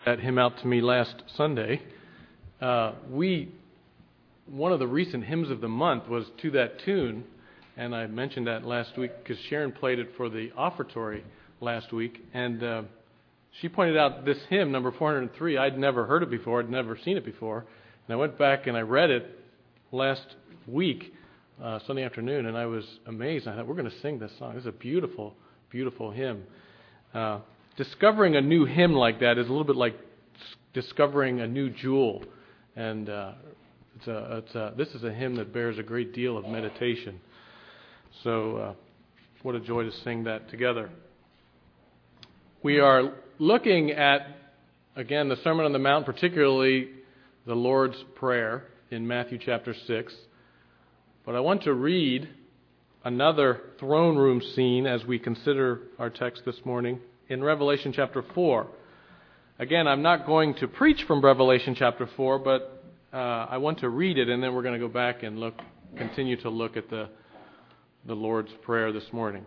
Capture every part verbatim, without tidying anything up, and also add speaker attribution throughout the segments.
Speaker 1: that hymn out to me last Sunday. Uh, we, one of the recent hymns of the month was To That Tune, and I mentioned that last week because Sharon played it for the offertory last week, and uh, she pointed out this hymn, number four hundred three. I'd never heard it before, I'd never seen it before, and I went back and I read it last week, uh, Sunday afternoon, and I was amazed. I thought, we're going to sing this song. This is a beautiful, beautiful hymn. Uh, discovering a new hymn like that is a little bit like discovering a new jewel, and uh, it's a, it's a, this is a hymn that bears a great deal of meditation. So, uh, what a joy to sing that together. We are looking at, again, the Sermon on the Mount, particularly the Lord's Prayer in Matthew chapter six. But I want to read another throne room scene as we consider our text this morning in Revelation chapter four. Again, I'm not going to preach from Revelation chapter four, but uh, I want to read it, and then we're going to go back and look, continue to look at the the Lord's Prayer this morning.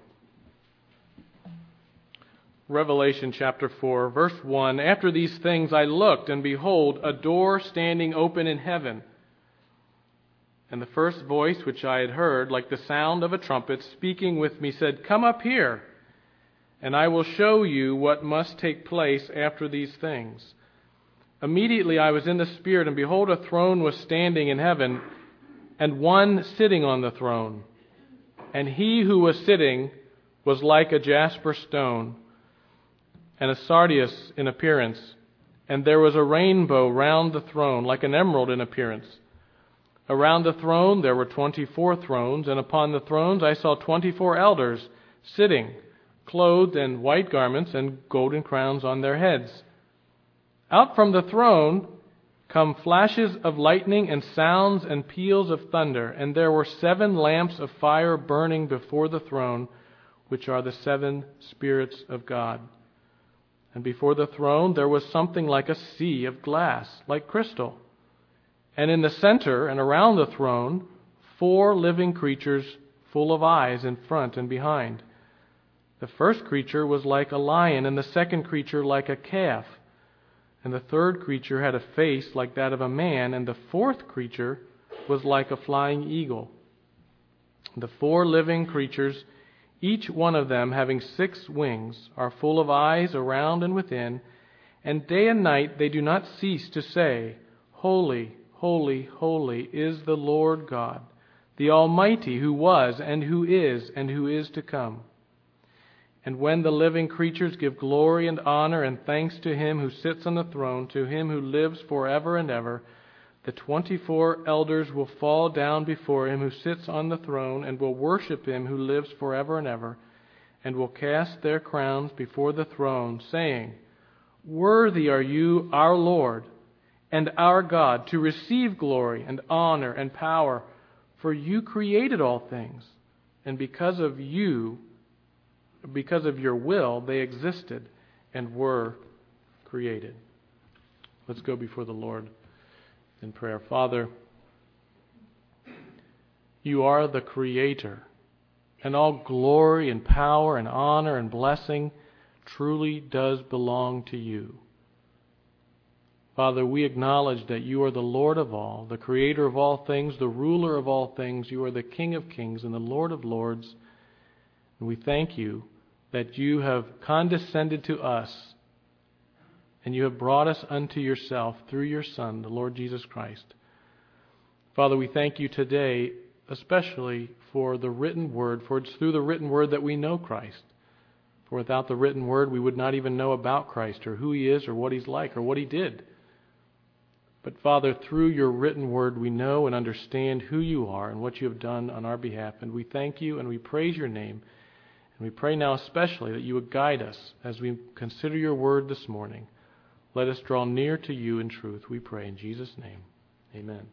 Speaker 1: Revelation chapter four, verse one, After these things I looked, and behold, a door standing open in heaven. And the first voice which I had heard, like the sound of a trumpet, speaking with me, said, Come up here, and I will show you what must take place after these things. Immediately I was in the Spirit, and behold, a throne was standing in heaven, and one sitting on the throne. And he who was sitting was like a jasper stone, and a sardius in appearance. And there was a rainbow round the throne, like an emerald in appearance. Around the throne there were twenty-four thrones, and upon the thrones I saw twenty-four elders sitting, clothed in white garments and golden crowns on their heads. Out from the throne come flashes of lightning and sounds and peals of thunder, and there were seven lamps of fire burning before the throne, which are the seven spirits of God. And before the throne there was something like a sea of glass, like crystal. And in the center and around the throne, four living creatures full of eyes in front and behind. The first creature was like a lion, and the second creature like a calf. And the third creature had a face like that of a man, and the fourth creature was like a flying eagle. The four living creatures, each one of them having six wings, are full of eyes around and within, and day and night they do not cease to say, Holy, holy, holy is the Lord God, the Almighty, who was and who is and who is to come. And when the living creatures give glory and honor and thanks to Him who sits on the throne, to Him who lives forever and ever, the twenty-four elders will fall down before Him who sits on the throne and will worship Him who lives forever and ever, and will cast their crowns before the throne, saying, Worthy are you, our Lord, and our God, to receive glory and honor and power, for you created all things, and because of you, because of your will, they existed and were created. Let's go before the Lord in prayer. Father, you are the Creator, and all glory and power and honor and blessing truly does belong to you. Father, we acknowledge that you are the Lord of all, the Creator of all things, the ruler of all things. You are the King of kings and the Lord of lords. And we thank you that you have condescended to us, and you have brought us unto yourself through your Son, the Lord Jesus Christ. Father, we thank you today especially for the written word, for it's through the written word that we know Christ. For without the written word, we would not even know about Christ or who He is or what He's like or what He did. But Father, through your written word, we know and understand who you are and what you have done on our behalf. And we thank you and we praise your name. And we pray now especially that you would guide us as we consider your word this morning. Let us draw near to you in truth, we pray in Jesus' name. Amen.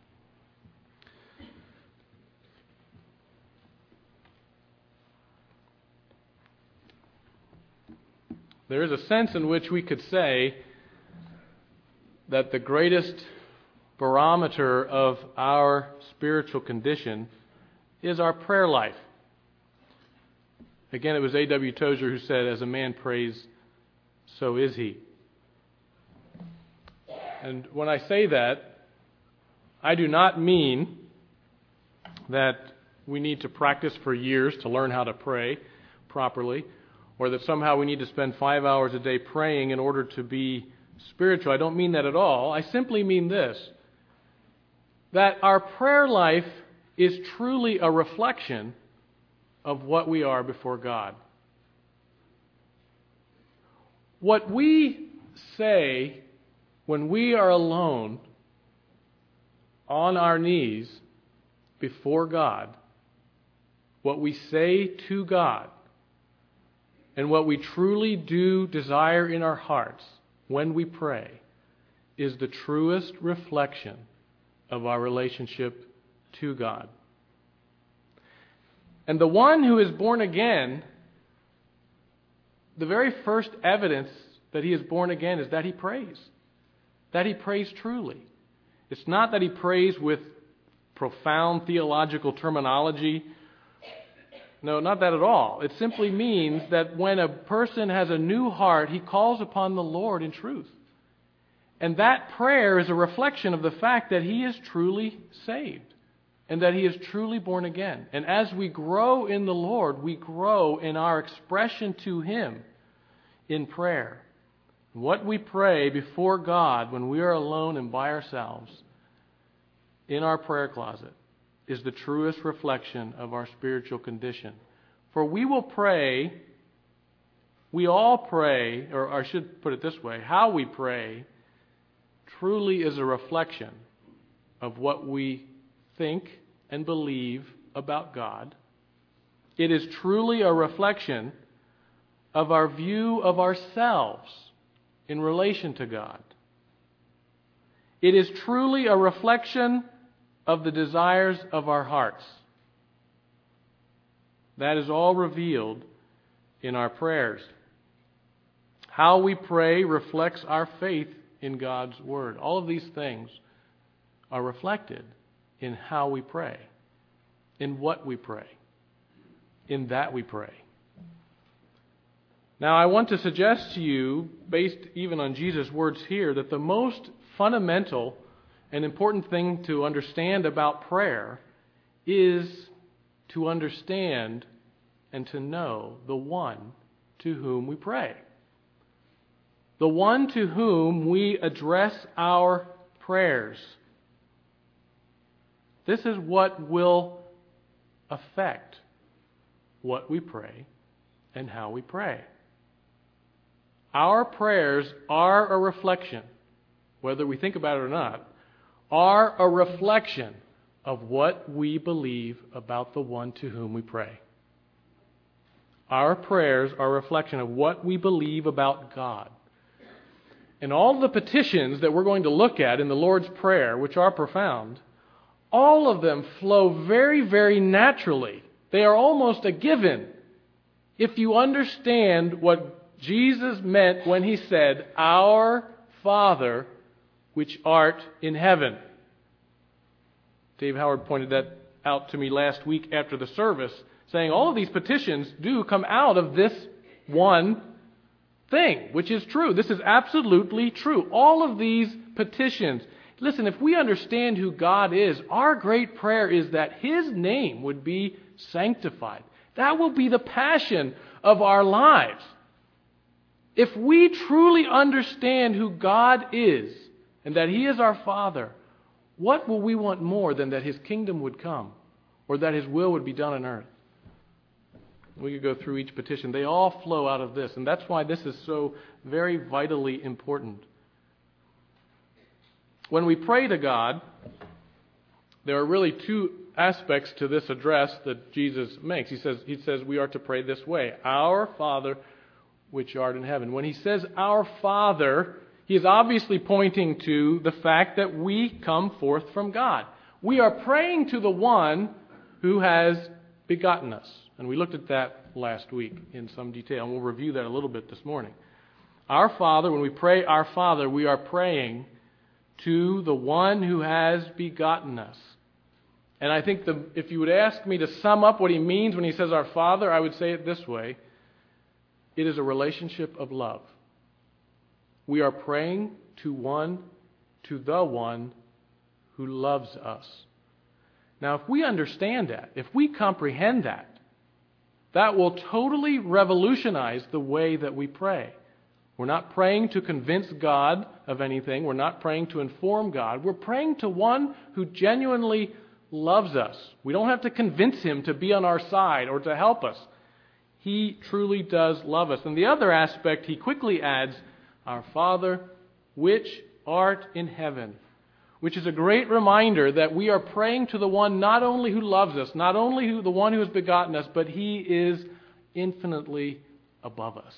Speaker 1: There is a sense in which we could say that the greatest barometer of our spiritual condition is our prayer life. Again, it was A W Tozer who said, as a man prays, so is he. And when I say that, I do not mean that we need to practice for years to learn how to pray properly, or that somehow we need to spend five hours a day praying in order to be spiritual. I don't mean that at all. I simply mean this, that our prayer life is truly a reflection of what we are before God. What we say when we are alone on our knees before God, what we say to God, and what we truly do desire in our hearts when we pray, is the truest reflection of our relationship to God. And the one who is born again, the very first evidence that he is born again is that he prays. That he prays truly. It's not that he prays with profound theological terminology. No, not that at all. It simply means that when a person has a new heart, he calls upon the Lord in truth. And that prayer is a reflection of the fact that he is truly saved and that he is truly born again. And as we grow in the Lord, we grow in our expression to him in prayer. What we pray before God when we are alone and by ourselves in our prayer closet is the truest reflection of our spiritual condition. For we will pray, we all pray, or I should put it this way, how we pray truly is a reflection of what we think and believe about God. It is truly a reflection of our view of ourselves in relation to God. It is truly a reflection of the desires of our hearts. That is all revealed in our prayers. How we pray reflects our faith in God's Word. All of these things are reflected in how we pray, in what we pray, in that we pray. Now, I want to suggest to you, based even on Jesus' words here, that the most fundamental and important thing to understand about prayer is to understand and to know the one to whom we pray. The one to whom we address our prayers. This is what will affect what we pray and how we pray. Our prayers are a reflection, whether we think about it or not, are a reflection of what we believe about the one to whom we pray. Our prayers are a reflection of what we believe about God. And all the petitions that we're going to look at in the Lord's Prayer, which are profound, all of them flow very, very naturally. They are almost a given if you understand what Jesus meant when he said, "Our Father, which art in heaven." Dave Howard pointed that out to me last week after the service, saying all of these petitions do come out of this one thing, which is true. This is absolutely true. All of these petitions. Listen, if we understand who God is, our great prayer is that his name would be sanctified. That will be the passion of our lives. If we truly understand who God is and that he is our Father, what will we want more than that his kingdom would come or that his will would be done on earth? We could go through each petition. They all flow out of this, and that's why this is so very vitally important. When we pray to God, there are really two aspects to this address that Jesus makes. He says, he says we are to pray this way: Our Father, which art in heaven. When he says our Father, he is obviously pointing to the fact that we come forth from God. We are praying to the one who has begotten us. And we looked at that last week in some detail, and we'll review that a little bit this morning. Our Father, when we pray our Father, we are praying to the one who has begotten us. And I think the, if you would ask me to sum up what he means when he says our Father, I would say it this way: it is a relationship of love. We are praying to one to the one who loves us. Now, if we understand that, if we comprehend that, that will totally revolutionize the way that we pray. We're not praying to convince God of anything. We're not praying to inform God. We're praying to one who genuinely loves us. We don't have to convince him to be on our side or to help us. He truly does love us. And the other aspect, he quickly adds, Our Father, which art in heaven, which is a great reminder that we are praying to the one not only who loves us, not only who, the one who has begotten us, but he is infinitely above us.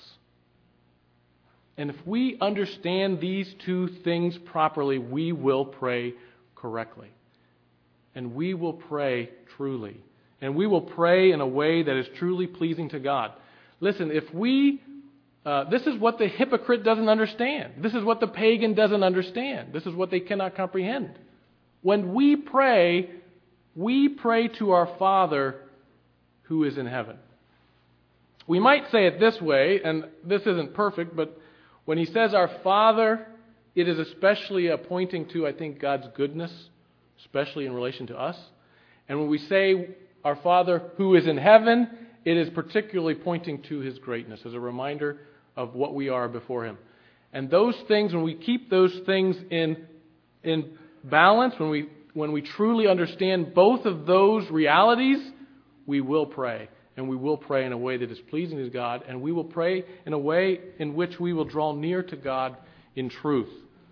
Speaker 1: And if we understand these two things properly, we will pray correctly. And we will pray truly. And we will pray in a way that is truly pleasing to God. Listen, if we, uh, this is what the hypocrite doesn't understand. This is what the pagan doesn't understand. This is what they cannot comprehend. When we pray, we pray to our Father who is in heaven. We might say it this way, and this isn't perfect, but when he says our Father, it is especially uh, pointing to, I think, God's goodness, especially in relation to us. And when we say our Father who is in heaven, it is particularly pointing to his greatness as a reminder of what we are before him. And those things, when we keep those things in, in balance, when we, when we truly understand both of those realities, we will pray. And we will pray in a way that is pleasing to God. And we will pray in a way in which we will draw near to God in truth.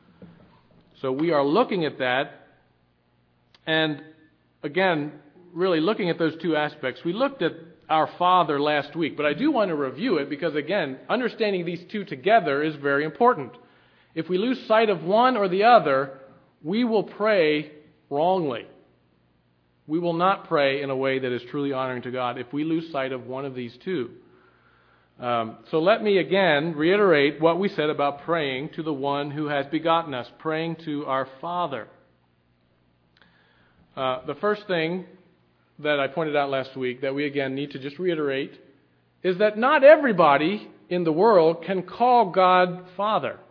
Speaker 1: So we are looking at that. And again, really looking at those two aspects. We looked at our Father last week, but I do want to review it because, again, understanding these two together is very important. If we lose sight of one or the other, we will pray wrongly. We will not pray in a way that is truly honoring to God if we lose sight of one of these two. Um, so let me again reiterate what we said about praying to the one who has begotten us, praying to our Father. Uh, the first thing that I pointed out last week that we again need to just reiterate is that not everybody in the world can call God Father.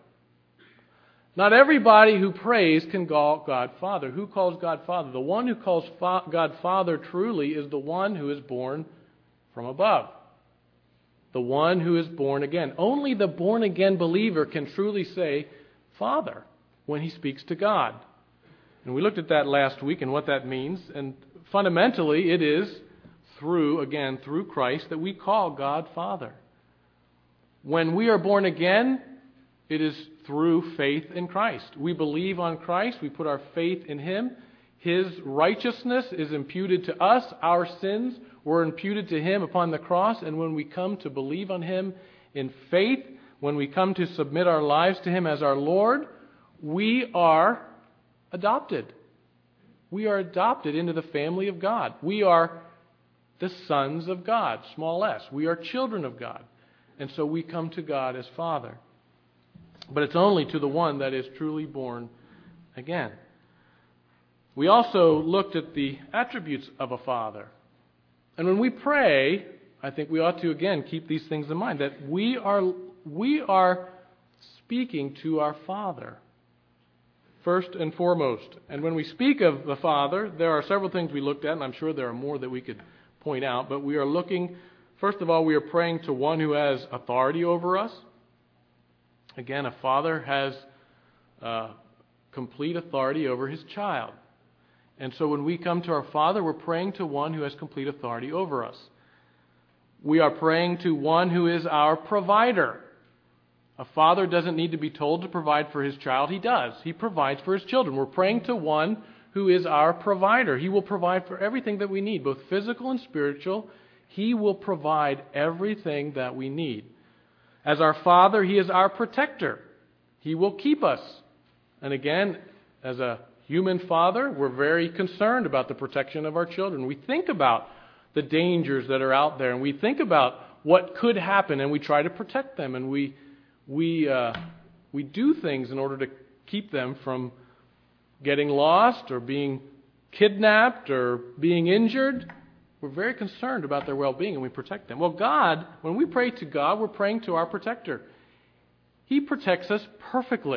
Speaker 1: Not everybody who prays can call God Father. Who calls God Father? The one who calls fa- God Father truly is the one who is born from above. The one who is born again. Only the born again believer can truly say Father when he speaks to God. And we looked at that last week and what that means. And fundamentally it is through, again, through Christ that we call God Father. When we are born again, it is through faith in Christ. We believe on Christ. We put our faith in him. His righteousness is imputed to us. Our sins were imputed to him upon the cross. And when we come to believe on him in faith, when we come to submit our lives to him as our Lord, we are adopted. We are adopted into the family of God. We are the sons of God, small s. We are children of God. And so we come to God as Father. But it's only to the one that is truly born again. We also looked at the attributes of a father. And when we pray, I think we ought to again keep these things in mind, that we are we are speaking to our Father first and foremost. And when we speak of the Father, there are several things we looked at, and I'm sure there are more that we could point out, but we are looking, first of all, we are praying to one who has authority over us. Again, a father has uh, complete authority over his child. And so when we come to our Father, we're praying to one who has complete authority over us. We are praying to one who is our provider. A father doesn't need to be told to provide for his child. He does. He provides for his children. We're praying to one who is our provider. He will provide for everything that we need, both physical and spiritual. He will provide everything that we need. As our Father, he is our protector. He will keep us. And again, as a human father, we're very concerned about the protection of our children. We think about the dangers that are out there, and we think about what could happen, and we try to protect them, and we we uh, we do things in order to keep them from getting lost or being kidnapped or being injured. We're very concerned about their well-being, and we protect them. Well, God, when we pray to God, we're praying to our protector. He protects us perfectly.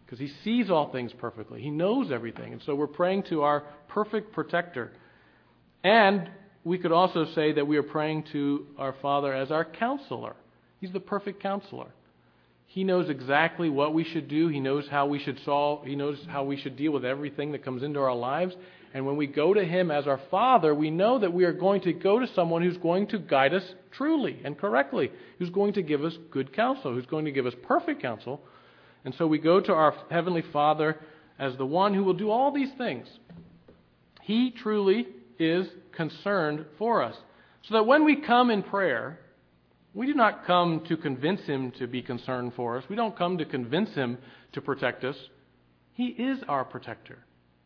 Speaker 1: because He sees all things perfectly. He knows everything. And so we're praying to our perfect protector. And we could also say that we are praying to our Father as our counselor. He's the perfect counselor. He knows exactly what we should do. He knows how we should solve. He knows how we should deal with everything that comes into our lives. And when we go to Him as our Father, we know that we are going to go to someone who's going to guide us truly and correctly, who's going to give us good counsel, who's going to give us perfect counsel. And so we go to our Heavenly Father as the one who will do all these things. He truly is concerned for us. So that when we come in prayer, we do not come to convince Him to be concerned for us. We don't come to convince Him to protect us. He is our protector.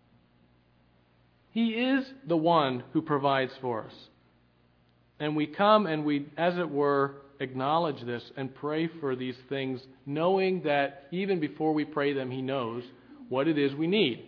Speaker 1: He is the one who provides for us. And we come and we, as it were, acknowledge this and pray for these things, knowing that even before we pray them, He knows what it is we need.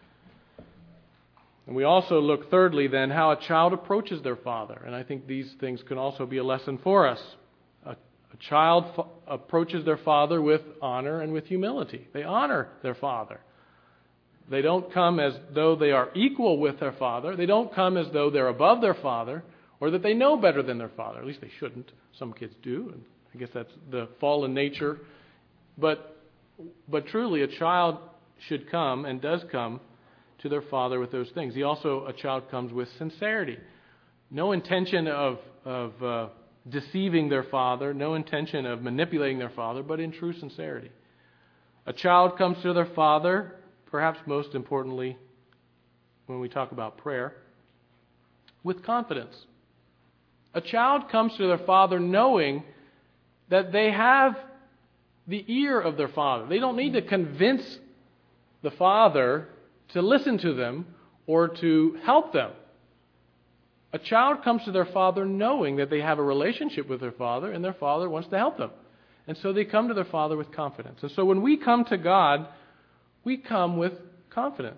Speaker 1: And we also look, thirdly, then, how a child approaches their father. And I think these things can also be a lesson for us. A, a child f- approaches their father with honor and with humility. They honor their father. They don't come as though they are equal with their father. They don't come as though they're above their father or that they know better than their father. At least they shouldn't. Some kids do, and I guess that's the fallen nature. But, but truly, a child should come and does come to their father with those things. He also, a child comes with sincerity. No intention of, of uh, deceiving their father, no intention of manipulating their father, but in true sincerity. A child comes to their father, perhaps most importantly, when we talk about prayer, with confidence. A child comes to their father knowing that they have the ear of their father. They don't need to convince the father to listen to them or to help them. A child comes to their father knowing that they have a relationship with their father and their father wants to help them. And so they come to their father with confidence. And so when we come to God, we come with confidence.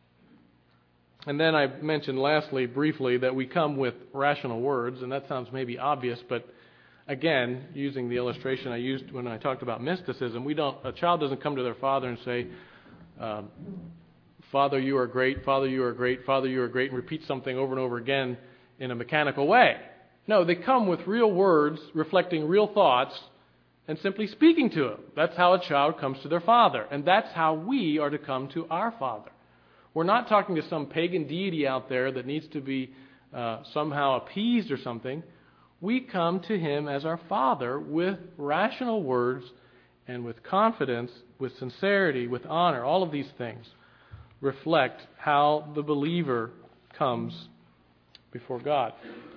Speaker 1: And then I mentioned lastly, briefly, that we come with rational words, and that sounds maybe obvious, but again, using the illustration I used when I talked about mysticism, we don't. A child doesn't come to their father and say, um, Father, you are great, Father, you are great, Father, you are great, and repeat something over and over again in a mechanical way. No, they come with real words, reflecting real thoughts, and simply speaking to Him. That's how a child comes to their father, and that's how we are to come to our Father. We're not talking to some pagan deity out there that needs to be uh, somehow appeased or something. We come to Him as our Father with rational words and with confidence, with sincerity, with honor. All of these things reflect how the believer comes before God.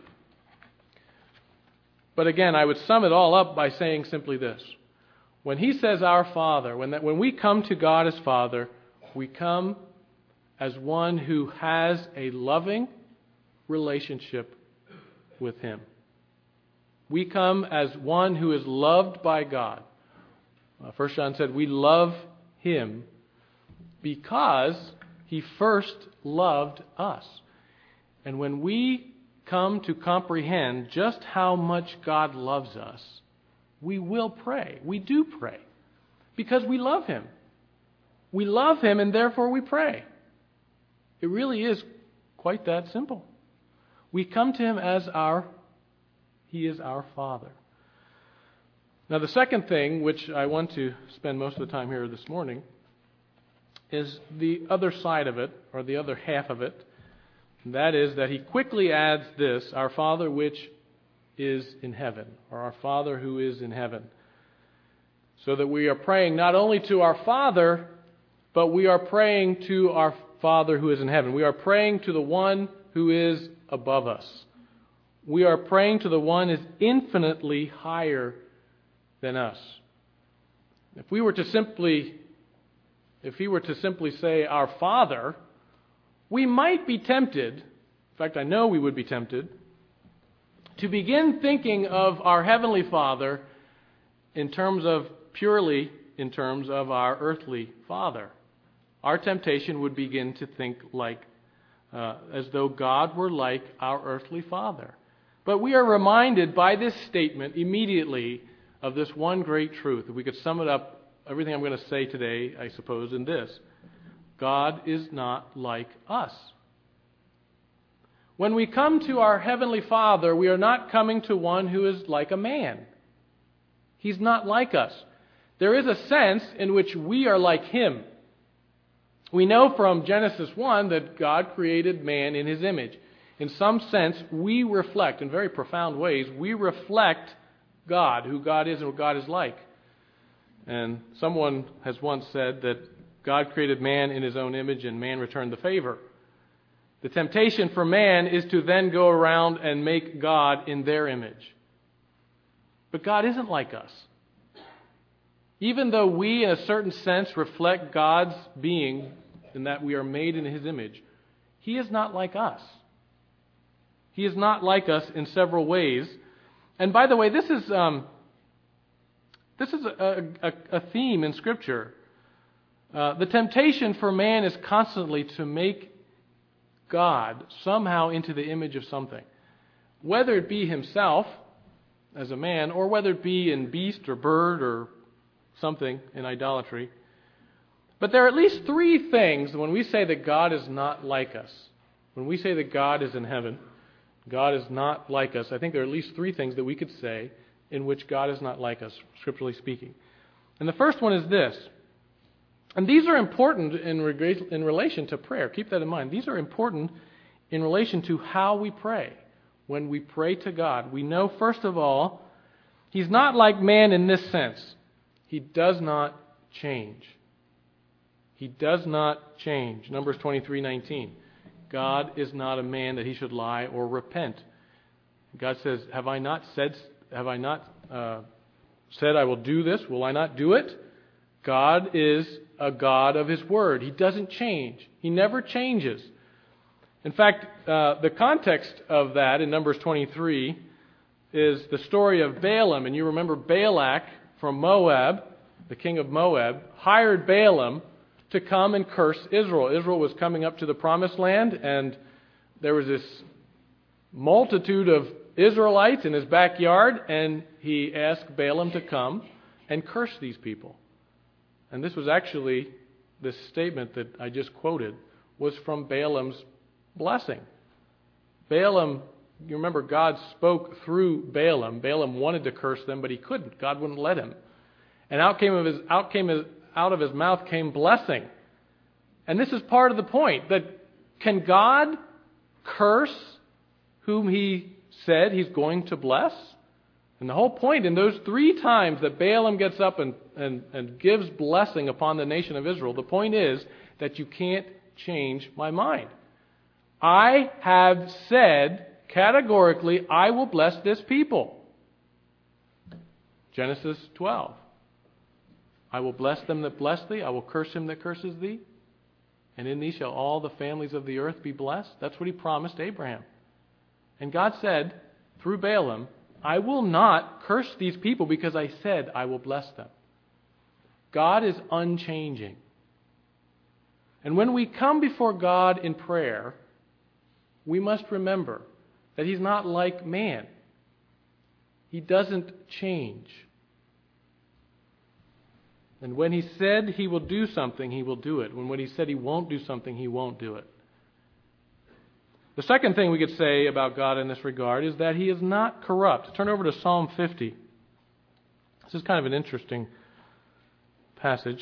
Speaker 1: But again, I would sum it all up by saying simply this. When He says our Father, when, that, when we come to God as Father, we come as one who has a loving relationship with Him. We come as one who is loved by God. Uh, First John said we love Him because He first loved us. And when we come to comprehend just how much God loves us, we will pray. We do pray because we love Him. We love Him and therefore we pray. It really is quite that simple. We come to Him as our, He is our Father. Now the second thing, which I want to spend most of the time here this morning, is the other side of it, or the other half of it. That is that He quickly adds this, our Father which is in heaven, or our Father who is in heaven. So that we are praying not only to our Father, but we are praying to our Father who is in heaven. We are praying to the one who is above us. We are praying to the one who is infinitely higher than us. If we were to simply, if He were to simply say our Father, we might be tempted, in fact I know we would be tempted, to begin thinking of our Heavenly Father in terms of, purely in terms of our earthly father. Our temptation would begin to think like, uh, as though God were like our earthly father. But we are reminded by this statement immediately of this one great truth. If we could sum it up everything I'm going to say today, I suppose, in this. God is not like us. When we come to our Heavenly Father, we are not coming to one who is like a man. He's not like us. There is a sense in which we are like Him. We know from Genesis one that God created man in His image. In some sense, we reflect, in very profound ways, we reflect God, who God is and what God is like. And someone has once said that God created man in His own image and man returned the favor. The temptation for man is to then go around and make God in their image. But God isn't like us. Even though we, in a certain sense, reflect God's being in that we are made in His image, He is not like us. He is not like us in several ways. And by the way, this is um, this is a, a, a theme in Scripture. Uh, the temptation for man is constantly to make God somehow into the image of something. Whether it be himself as a man, or whether it be in beast or bird or something in idolatry. But there are at least three things when we say that God is not like us. When we say that God is in heaven, God is not like us. I think there are at least three things that we could say in which God is not like us, scripturally speaking. And the first one is this. And these are important in, reg- in relation to prayer. Keep that in mind. These are important in relation to how we pray. When we pray to God, we know, first of all, He's not like man in this sense. He does not change. He does not change. Numbers twenty-three nineteen. God is not a man that He should lie or repent. God says, have I not said, have I not uh, said I will do this? Will I not do it? God is a God of His Word. He doesn't change. He never changes. In fact, uh, the context of that in Numbers twenty-three is the story of Balaam. And you remember Balak from Moab, the king of Moab, hired Balaam to come and curse Israel. Israel was coming up to the promised land, and there was this multitude of Israelites in his backyard, and he asked Balaam to come and curse these people. And this was actually, this statement that I just quoted, was from Balaam's blessing. Balaam, you remember God spoke through Balaam. Balaam wanted to curse them, but he couldn't. God wouldn't let him. And out came of his out came his, out of his mouth came blessing. And this is part of the point, that can God curse whom He said He's going to bless? And the whole point in those three times that Balaam gets up and, and, and gives blessing upon the nation of Israel, the point is that you can't change my mind. I have said categorically, I will bless this people. Genesis twelve. I will bless them that bless thee. I will curse him that curses thee. And in thee shall all the families of the earth be blessed. That's what He promised Abraham. And God said, through Balaam, I will not curse these people because I said I will bless them. God is unchanging. And when we come before God in prayer, we must remember that He's not like man. He doesn't change. And when He said He will do something, He will do it. When when He said He won't do something, He won't do it. The second thing we could say about God in this regard is that He is not corrupt. Turn over to Psalm fifty. This is kind of an interesting passage.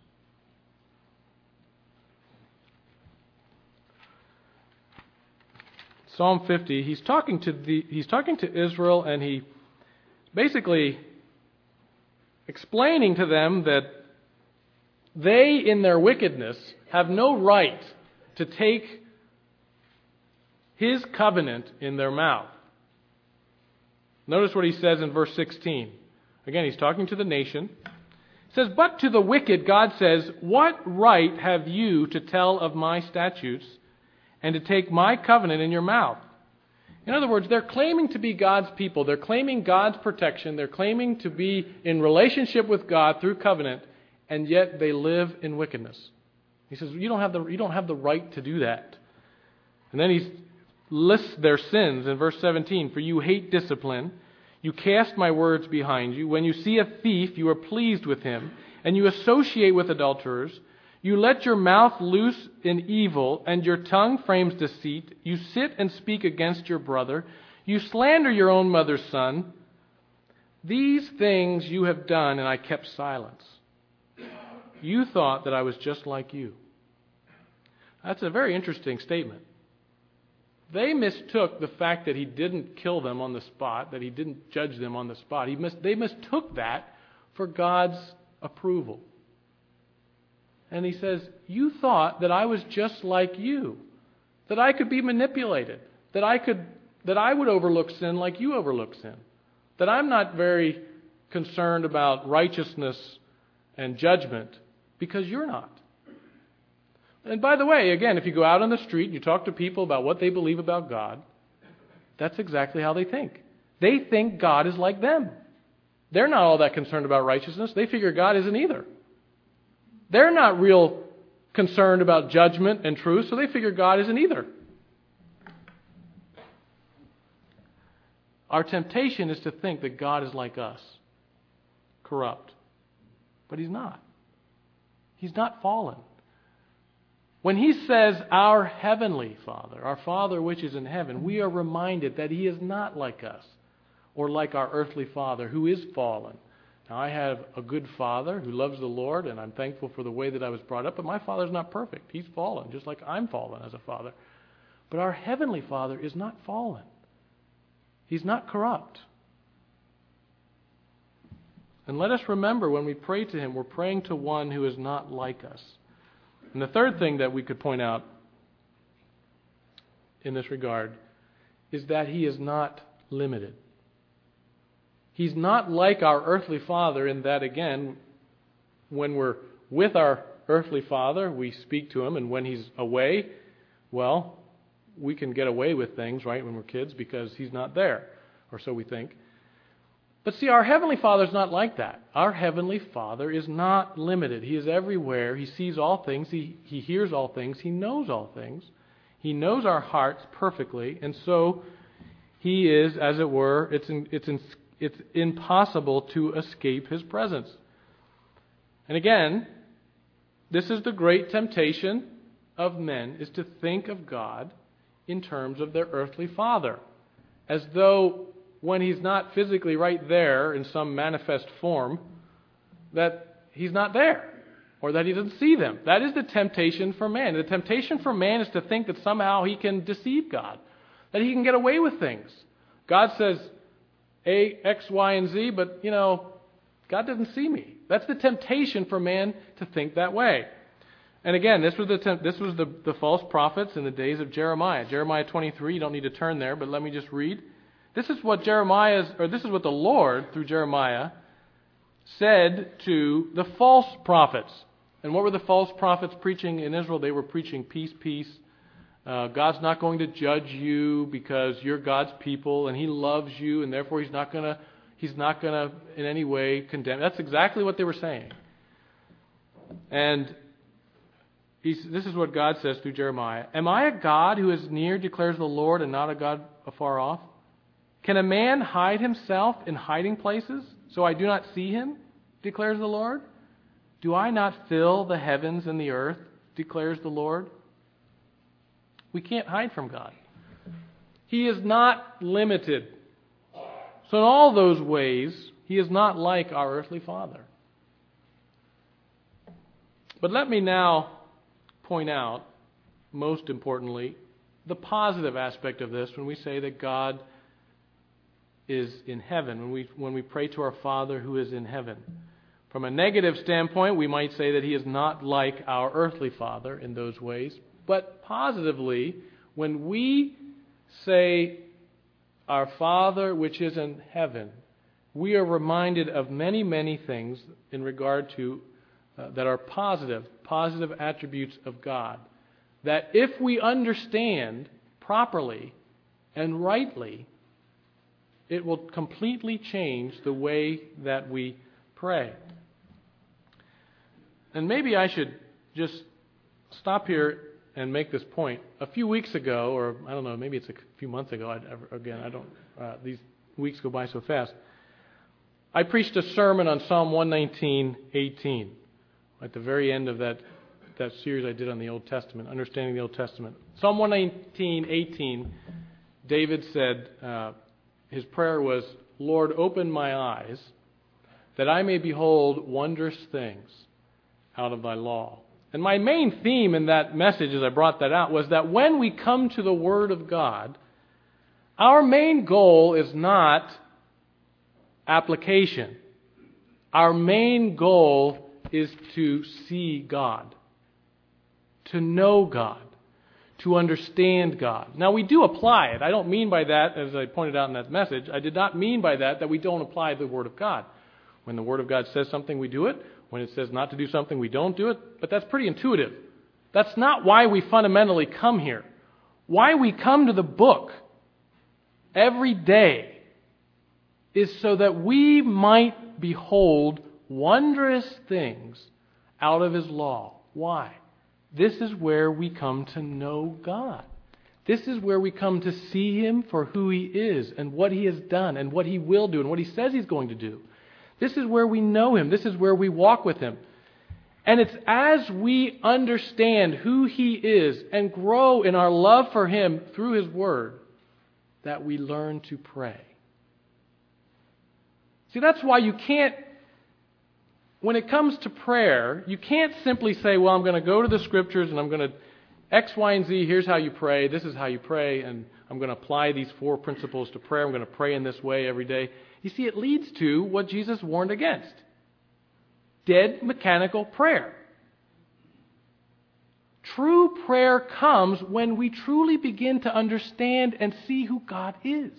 Speaker 1: Psalm fifty, he's talking to the he's talking to Israel, and he basically explaining to them that they, in their wickedness, have no right to take His covenant in their mouth. Notice what he says in verse sixteen. Again, he's talking to the nation. He says, but to the wicked, God says, what right have you to tell of my statutes and to take my covenant in your mouth? In other words, they're claiming to be God's people. They're claiming God's protection. They're claiming to be in relationship with God through covenant, and yet they live in wickedness. He says, you don't have the, you don't have the right to do that. And then he lists their sins in verse seventeen. For you hate discipline. You cast my words behind you. When you see a thief, you are pleased with him, and you associate with adulterers. You let your mouth loose in evil, and your tongue frames deceit. You sit and speak against your brother. You slander your own mother's son. These things you have done, and I kept silence. You thought that I was just like you. That's a very interesting statement. They mistook the fact that he didn't kill them on the spot, that he didn't judge them on the spot. He mis- they mistook that for God's approval. And he says, you thought that I was just like you, that I could be manipulated, that I could, that I would overlook sin like you overlook sin, that I'm not very concerned about righteousness and judgment because you're not. And by the way, again, if you go out on the street and you talk to people about what they believe about God, that's exactly how they think. They think God is like them. They're not all that concerned about righteousness. They figure God isn't either. They're not real concerned about judgment and truth, so they figure God isn't either. Our temptation is to think that God is like us, corrupt. But He's not. He's not fallen. When He says, our heavenly Father, our Father which is in heaven, we are reminded that He is not like us or like our earthly father who is fallen. Now, I have a good father who loves the Lord, and I'm thankful for the way that I was brought up, but my father's not perfect. He's fallen, just like I'm fallen as a father. But our heavenly Father is not fallen. He's not corrupt. And let us remember when we pray to Him, we're praying to one who is not like us. And the third thing that we could point out in this regard is that He is not limited. He's not like our earthly father in that, again, when we're with our earthly father, we speak to Him, and when He's away, well, we can get away with things, right, when we're kids, because He's not there, or so we think. But see, our Heavenly Father is not like that. Our Heavenly Father is not limited. He is everywhere. He sees all things. He, he hears all things. He knows all things. He knows our hearts perfectly, and so He is, as it were, it's in, it's in, it's impossible to escape His presence. And again, this is the great temptation of men, is to think of God in terms of their earthly father, as though when He's not physically right there in some manifest form, that He's not there, or that He doesn't see them. That is the temptation for man. The temptation for man is to think that somehow he can deceive God, that he can get away with things. God says A, X, Y, and Z, but, you know, God doesn't see me. That's the temptation for man to think that way. And again, this was the temp- this was the, the false prophets in the days of Jeremiah. Jeremiah twenty-three, you don't need to turn there, but let me just read. This is what Jeremiah's, or this is what the Lord, through Jeremiah, said to the false prophets. And what were the false prophets preaching in Israel? They were preaching peace, peace. Uh, God's not going to judge you because you're God's people, and He loves you, and therefore He's not going to He's not going to in any way condemn. That's exactly what they were saying. And he's, this is what God says through Jeremiah. Am I a God who is near, declares the Lord, and not a God afar off? Can a man hide himself in hiding places so I do not see him, declares the Lord? Do I not fill the heavens and the earth, declares the Lord? We can't hide from God. He is not limited. So in all those ways, He is not like our earthly father. But let me now point out, most importantly, the positive aspect of this when we say that God is in heaven, when we when we pray to our Father who is in heaven. From a negative standpoint, we might say that He is not like our earthly father in those ways. But positively, when we say, our Father which is in heaven, we are reminded of many, many things in regard to uh, that are positive, positive attributes of God. That if we understand properly and rightly, it will completely change the way that we pray. And maybe I should just stop here and make this point. A few weeks ago, or I don't know, maybe it's a few months ago. I'd, again, I don't. Uh, these weeks go by so fast. I preached a sermon on Psalm one nineteen, eighteen, at the very end of that, that series I did on the Old Testament, Understanding the Old Testament. Psalm one nineteen, eighteen, David said, uh, his prayer was, Lord, open my eyes, that I may behold wondrous things out of thy law. And my main theme in that message, as I brought that out, was that when we come to the Word of God, our main goal is not application. Our main goal is to see God, to know God, to understand God. Now, we do apply it. I don't mean by that, as I pointed out in that message, I did not mean by that that we don't apply the Word of God. When the Word of God says something, we do it. When it says not to do something, we don't do it. But that's pretty intuitive. That's not why we fundamentally come here. Why we come to the book every day is so that we might behold wondrous things out of His law. Why? This is where we come to know God. This is where we come to see Him for who He is and what He has done and what He will do and what He says He's going to do. This is where we know Him. This is where we walk with Him. And it's as we understand who He is and grow in our love for Him through His Word that we learn to pray. See, that's why you can't, when it comes to prayer, you can't simply say, well, I'm going to go to the Scriptures and I'm going to X, Y, and Z, here's how you pray, this is how you pray, and I'm going to apply these four principles to prayer, I'm going to pray in this way every day. You see, it leads to what Jesus warned against. Dead, mechanical prayer. True prayer comes when we truly begin to understand and see who God is.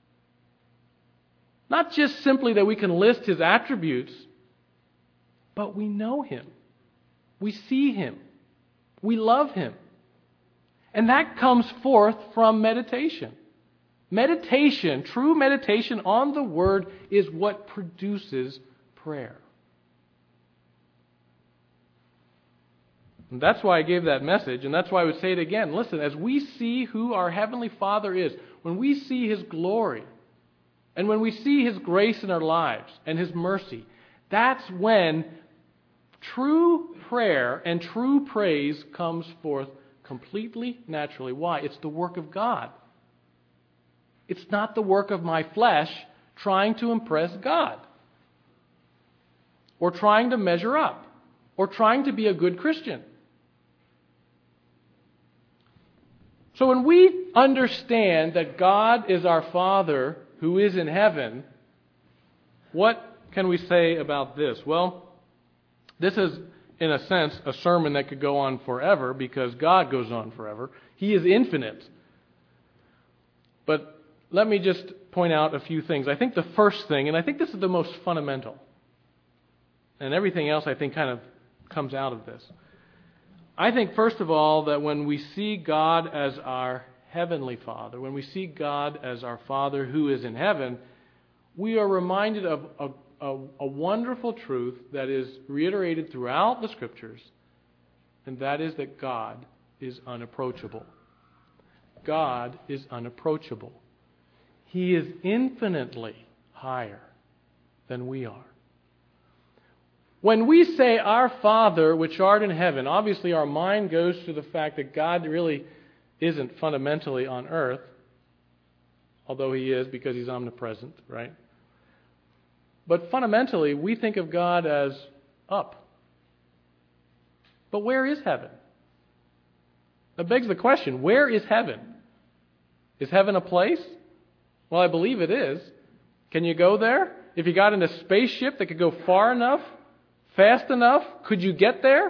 Speaker 1: Not just simply that we can list His attributes, but we know Him. We see Him. We love Him. And that comes forth from meditation. Meditation, true meditation on the Word, is what produces prayer. And that's why I gave that message, and that's why I would say it again. Listen, as we see who our Heavenly Father is, when we see His glory, and when we see His grace in our lives, and His mercy, that's when true prayer and true praise comes forth completely naturally. Why? It's the work of God. It's not the work of my flesh trying to impress God, or trying to measure up, or trying to be a good Christian. So when we understand that God is our Father who is in heaven, what can we say about this? Well, this is, in a sense, a sermon that could go on forever because God goes on forever. He is infinite. But let me just point out a few things. I think the first thing, and I think this is the most fundamental, and everything else I think kind of comes out of this. I think, first of all, that when we see God as our Heavenly Father, when we see God as our Father who is in heaven, we are reminded of a, a, a wonderful truth that is reiterated throughout the Scriptures, and that is that God is unapproachable. God is unapproachable. He is infinitely higher than we are. When we say, Our Father, which art in heaven, obviously our mind goes to the fact that God really isn't fundamentally on earth, although He is because He's omnipresent, right? But fundamentally, we think of God as up. But where is heaven? That begs the question, where is heaven? Is heaven a place? Well, I believe it is. Can you go there? If you got in a spaceship that could go far enough, fast enough, could you get there?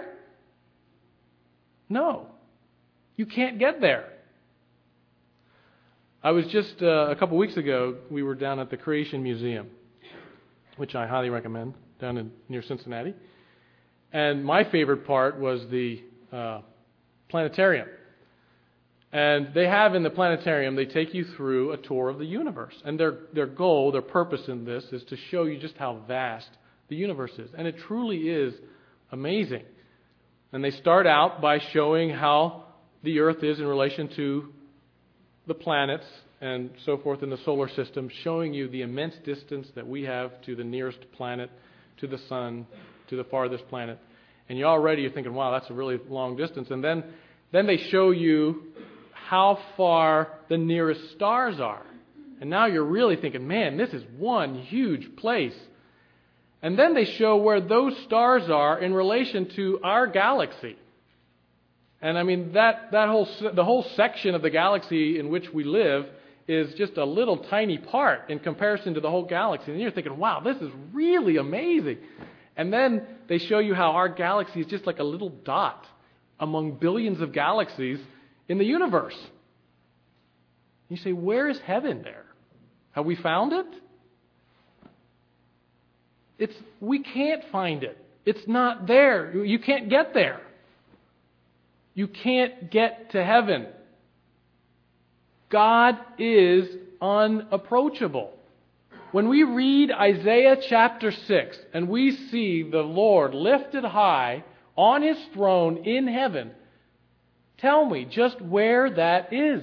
Speaker 1: No. You can't get there. I was just, uh, a couple weeks ago, we were down at the Creation Museum, which I highly recommend, down in near Cincinnati. And my favorite part was the uh, planetarium. And they have in the planetarium, they take you through a tour of the universe. And their their goal, their purpose in this is to show you just how vast the universe is. And it truly is amazing. And they start out by showing how the earth is in relation to the planets and so forth in the solar system, showing you the immense distance that we have to the nearest planet, to the sun, to the farthest planet. And you already you're thinking, wow, that's a really long distance. And then, then they show you how far the nearest stars are. And now you're really thinking, man, this is one huge place. And then they show where those stars are in relation to our galaxy. And I mean, that, that whole the whole section of the galaxy in which we live is just a little tiny part in comparison to the whole galaxy. And you're thinking, wow, this is really amazing. And then they show you how our galaxy is just like a little dot among billions of galaxies in the universe. You say, where is heaven there? Have we found it? It's we can't find it. It's not there. You can't get there. You can't get to heaven. God is unapproachable. When we read Isaiah chapter six and we see the Lord lifted high on His throne in heaven, tell me just where that is.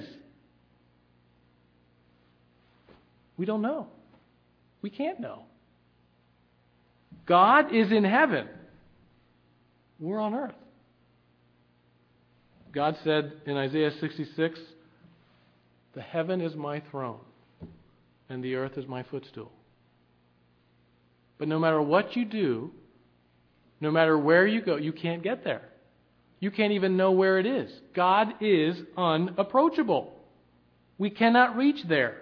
Speaker 1: We don't know. We can't know. God is in heaven. We're on earth. God said in Isaiah sixty-six, "The heaven is my throne, and the earth is my footstool." But no matter what you do, no matter where you go, you can't get there. You can't even know where it is. God is unapproachable. We cannot reach there.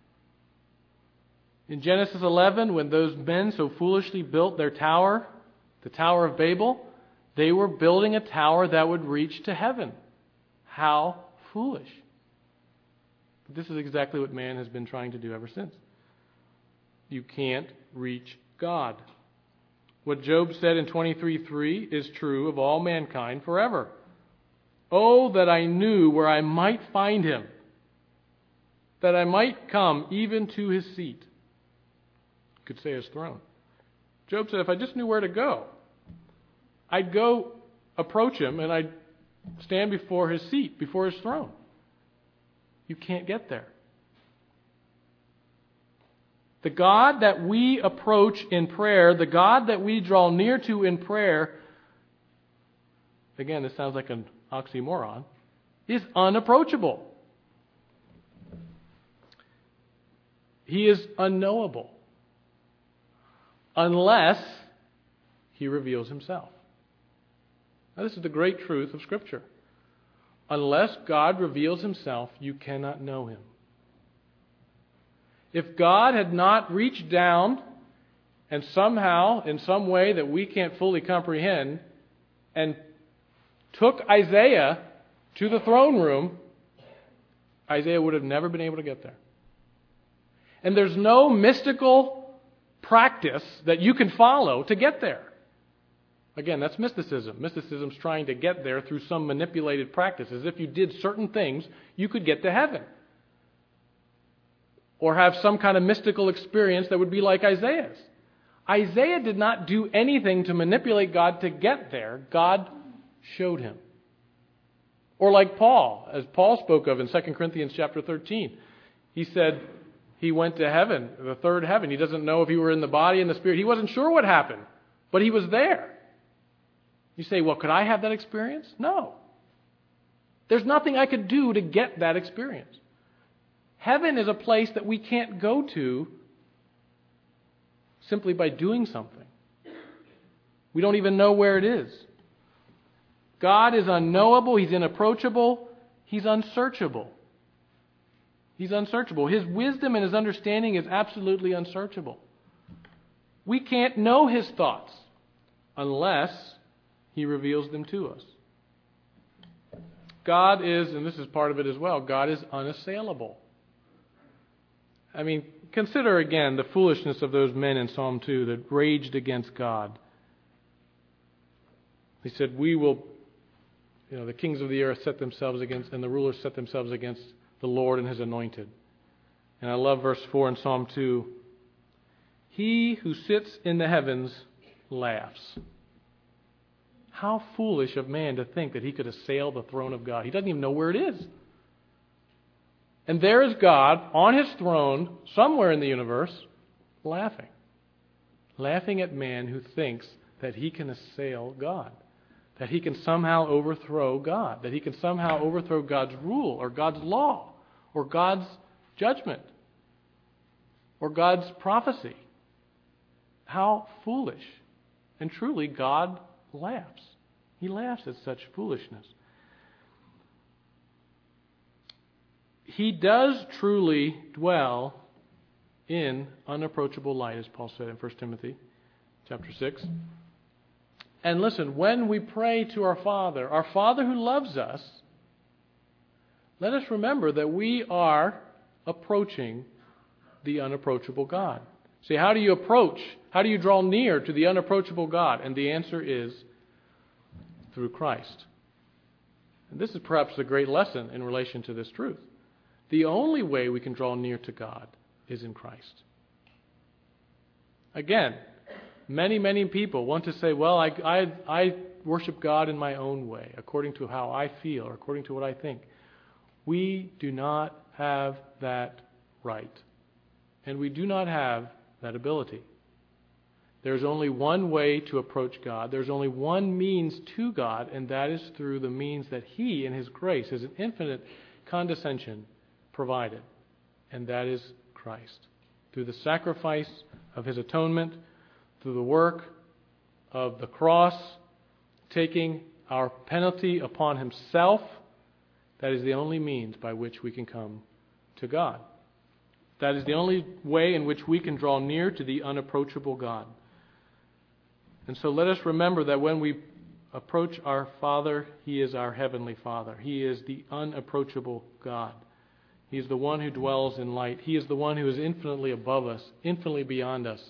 Speaker 1: In Genesis eleven, when those men so foolishly built their tower, the Tower of Babel, they were building a tower that would reach to heaven. How foolish. But this is exactly what man has been trying to do ever since. You can't reach God. What Job said in twenty-three three is true of all mankind forever. Oh, that I knew where I might find Him, that I might come even to His seat. You could say His throne. Job said, if I just knew where to go, I'd go approach Him and I'd stand before His seat, before His throne. You can't get there. The God that we approach in prayer, the God that we draw near to in prayer, again, this sounds like an oxymoron, is unapproachable. He is unknowable unless He reveals Himself. Now, this is the great truth of Scripture. Unless God reveals Himself, you cannot know Him. If God had not reached down and somehow, in some way that we can't fully comprehend, and took Isaiah to the throne room, Isaiah would have never been able to get there. And there's no mystical practice that you can follow to get there. Again, that's mysticism. Mysticism's trying to get there through some manipulated practice. As if you did certain things, you could get to heaven. Or have some kind of mystical experience that would be like Isaiah's. Isaiah did not do anything to manipulate God to get there. God showed him. Or like Paul, as Paul spoke of in Second Corinthians chapter thirteen. He said he went to heaven, the third heaven. He doesn't know if he were in the body and the spirit. He wasn't sure what happened, but he was there. You say, well, could I have that experience? No. There's nothing I could do to get that experience. Heaven is a place that we can't go to simply by doing something. We don't even know where it is. God is unknowable. He's inapproachable. He's unsearchable. He's unsearchable. His wisdom and His understanding is absolutely unsearchable. We can't know His thoughts unless He reveals them to us. God is, and this is part of it as well, God is unassailable. I mean, consider again the foolishness of those men in Psalm two that raged against God. He said, we will, you know, the kings of the earth set themselves against, and the rulers set themselves against the Lord and His anointed. And I love verse four in Psalm two. He who sits in the heavens laughs. How foolish of man to think that he could assail the throne of God. He doesn't even know where it is. And there is God on his throne somewhere in the universe laughing. Laughing at man who thinks that he can assail God. That he can somehow overthrow God. That he can somehow overthrow God's rule or God's law or God's judgment or God's prophecy. How foolish. And truly, God laughs. He laughs at such foolishness. He does truly dwell in unapproachable light, as Paul said in First Timothy chapter six. And listen, when we pray to our Father, our Father who loves us, let us remember that we are approaching the unapproachable God. See, how do you approach? How do you draw near to the unapproachable God? And the answer is through Christ. And this is perhaps a great lesson in relation to this truth. The only way we can draw near to God is in Christ. Again, many, many people want to say, well, I, I, I worship God in my own way, according to how I feel, or according to what I think. We do not have that right. And we do not have that ability. There's only one way to approach God. There's only one means to God, and that is through the means that He, in His grace, His infinite condescension, provided. And that is Christ. Through the sacrifice of His atonement, through the work of the cross, taking our penalty upon Himself, that is the only means by which we can come to God. That is the only way in which we can draw near to the unapproachable God. And so let us remember that when we approach our Father, He is our Heavenly Father. He is the unapproachable God. He is the one who dwells in light. He is the one who is infinitely above us, infinitely beyond us.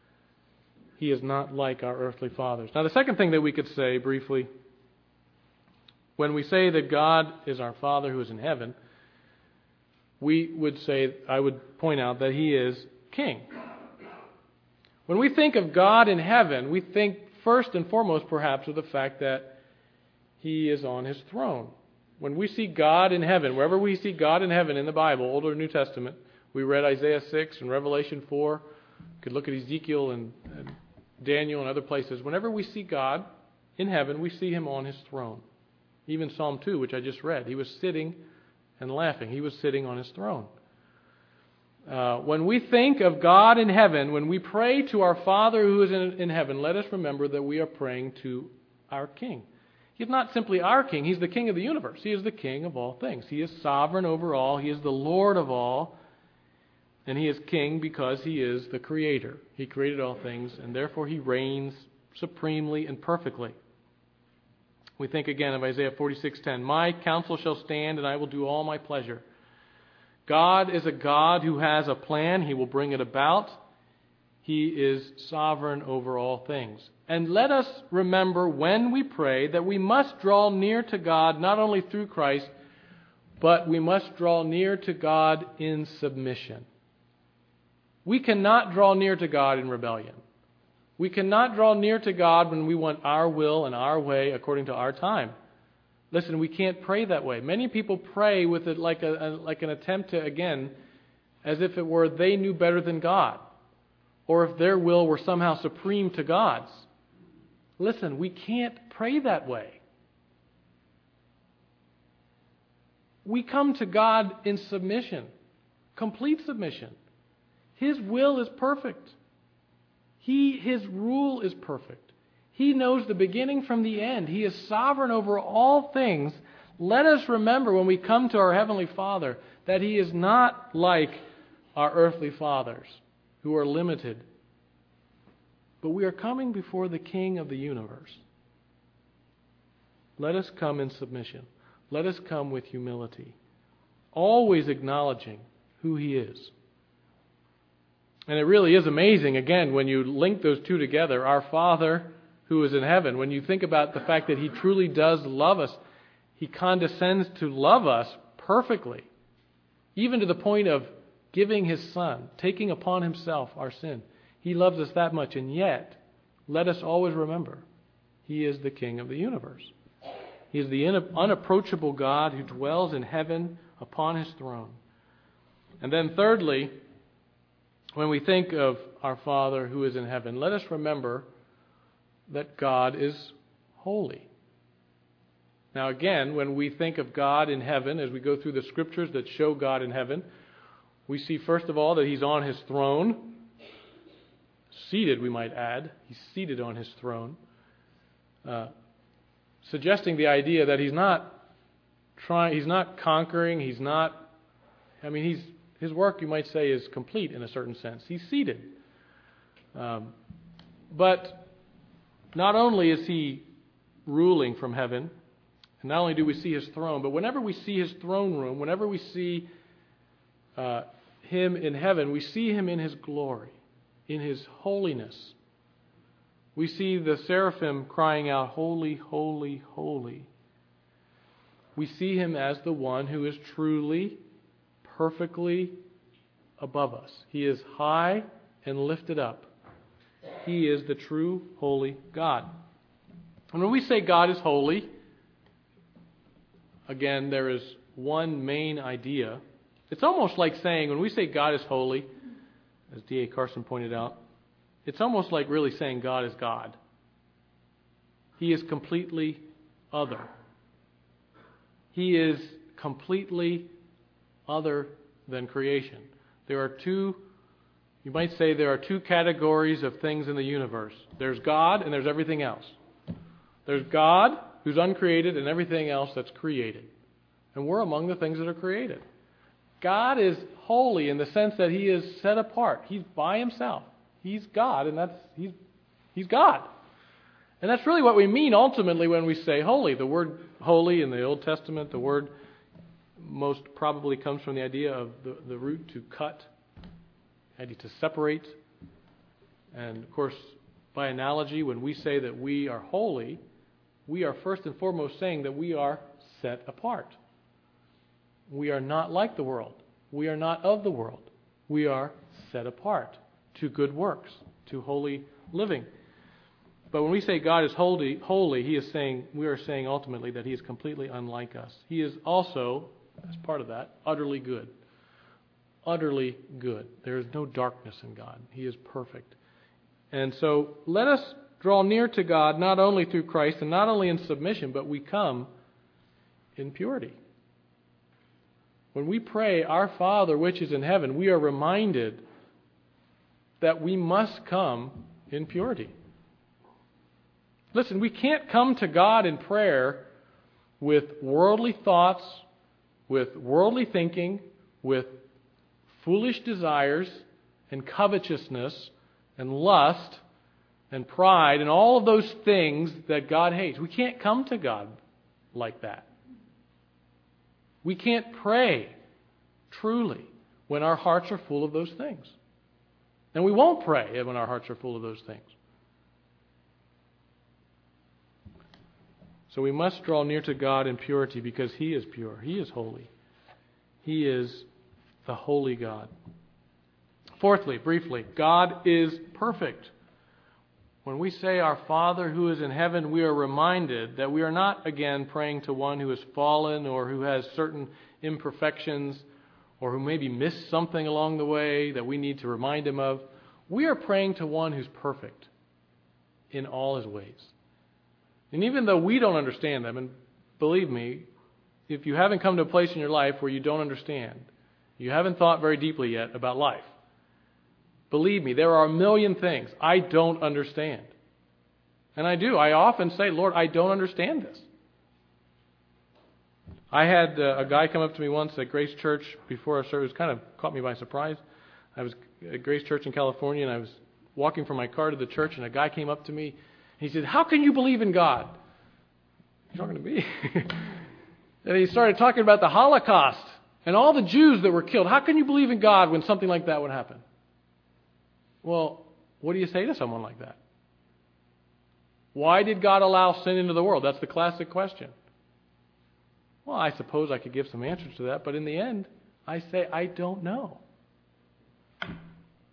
Speaker 1: He is not like our earthly fathers. Now, the second thing that we could say briefly, when we say that God is our Father who is in heaven, we would say, I would point out that He is King. When we think of God in heaven, we think first and foremost perhaps of the fact that He is on His throne. When we see God in heaven, wherever we see God in heaven in the Bible, Old or New Testament, we read Isaiah six and Revelation four, we could look at Ezekiel and, and Daniel and other places. Whenever we see God in heaven, we see Him on His throne. Even Psalm two, which I just read, He was sitting and laughing. He was sitting on His throne. Uh, when we think of God in heaven, when we pray to our Father who is in, in heaven, let us remember that we are praying to our King. He's not simply our King. He's the King of the universe. He is the King of all things. He is sovereign over all. He is the Lord of all. And He is King because He is the Creator. He created all things, and therefore He reigns supremely and perfectly. We think again of Isaiah forty-six ten. My counsel shall stand, and I will do all my pleasure. God is a God who has a plan. He will bring it about. He is sovereign over all things. And let us remember when we pray that we must draw near to God not only through Christ, but we must draw near to God in submission. We cannot draw near to God in rebellion. We cannot draw near to God when we want our will and our way according to our time. Listen, we can't pray that way. Many people pray with it like a, a like an attempt to, again, as if it were they knew better than God, or if their will were somehow supreme to God's. Listen, we can't pray that way. We come to God in submission, complete submission. His will is perfect. He, His rule is perfect. He knows the beginning from the end. He is sovereign over all things. Let us remember when we come to our Heavenly Father that He is not like our earthly fathers who are limited. But we are coming before the King of the universe. Let us come in submission. Let us come with humility, always acknowledging who He is. And it really is amazing, again, when you link those two together, our Father who is in heaven, when you think about the fact that He truly does love us, He condescends to love us perfectly, even to the point of giving His Son, taking upon Himself our sin. He loves us that much, and yet, let us always remember, He is the King of the universe. He is the unapproachable God who dwells in heaven upon His throne. And then thirdly, when we think of our Father who is in heaven, let us remember that God is holy. Now again, when we think of God in heaven, as we go through the scriptures that show God in heaven, we see first of all that He's on His throne. Seated, we might add. He's seated on His throne. Uh, suggesting the idea that He's not trying, He's not conquering, He's not, I mean, He's His work, you might say, is complete in a certain sense. He's seated. Um, but not only is He ruling from heaven, and not only do we see His throne, but whenever we see His throne room, whenever we see uh, Him in heaven, we see Him in His glory, in His holiness. We see the seraphim crying out, "Holy, holy, holy." We see Him as the one who is truly, perfectly above us. He is high and lifted up. He is the true, holy God. And when we say God is holy, again, there is one main idea. It's almost like saying, when we say God is holy, as D A Carson pointed out, it's almost like really saying God is God. He is completely other. He is completely other than creation. There are two, you might say there are two categories of things in the universe. There's God and there's everything else. There's God, who's uncreated, and everything else that's created. And we're among the things that are created. God is holy in the sense that He is set apart. He's by Himself. He's God, and that's He's He's God. And that's really what we mean ultimately when we say holy. The word holy in the Old Testament, the word most probably comes from the idea of the, the root to cut, idea to separate. And of course, by analogy, when we say that we are holy, we are first and foremost saying that we are set apart. We are not like the world. We are not of the world. We are set apart to good works, to holy living. But when we say God is holy, holy, He is saying, we are saying ultimately that He is completely unlike us. He is also, as part of that, utterly good. Utterly good. There is no darkness in God. He is perfect. And so let us draw near to God not only through Christ and not only in submission, but we come in purity. When we pray, "Our Father which is in heaven," we are reminded that we must come in purity. Listen, we can't come to God in prayer with worldly thoughts, with worldly thinking, with foolish desires and covetousness and lust and pride and all of those things that God hates. We can't come to God like that. We can't pray truly when our hearts are full of those things. And we won't pray when our hearts are full of those things. So we must draw near to God in purity because He is pure. He is holy. He is the holy God. Fourthly, briefly, God is perfect. When we say "Our Father who is in heaven," we are reminded that we are not, again, praying to one who has fallen or who has certain imperfections or who maybe missed something along the way that we need to remind Him of. We are praying to one who's perfect in all His ways. And even though we don't understand them, and believe me, if you haven't come to a place in your life where you don't understand, you haven't thought very deeply yet about life, believe me, there are a million things I don't understand. And I do. I often say, "Lord, I don't understand this." I had uh, a guy come up to me once at Grace Church before our service. It kind of caught me by surprise. I was at Grace Church in California, and I was walking from my car to the church, and a guy came up to me. He said, "How can you believe in God?" You're talking to me. And he started talking about the Holocaust and all the Jews that were killed. How can you believe in God when something like that would happen? Well, what do you say to someone like that? Why did God allow sin into the world? That's the classic question. Well, I suppose I could give some answers to that, but in the end, I say, I don't know.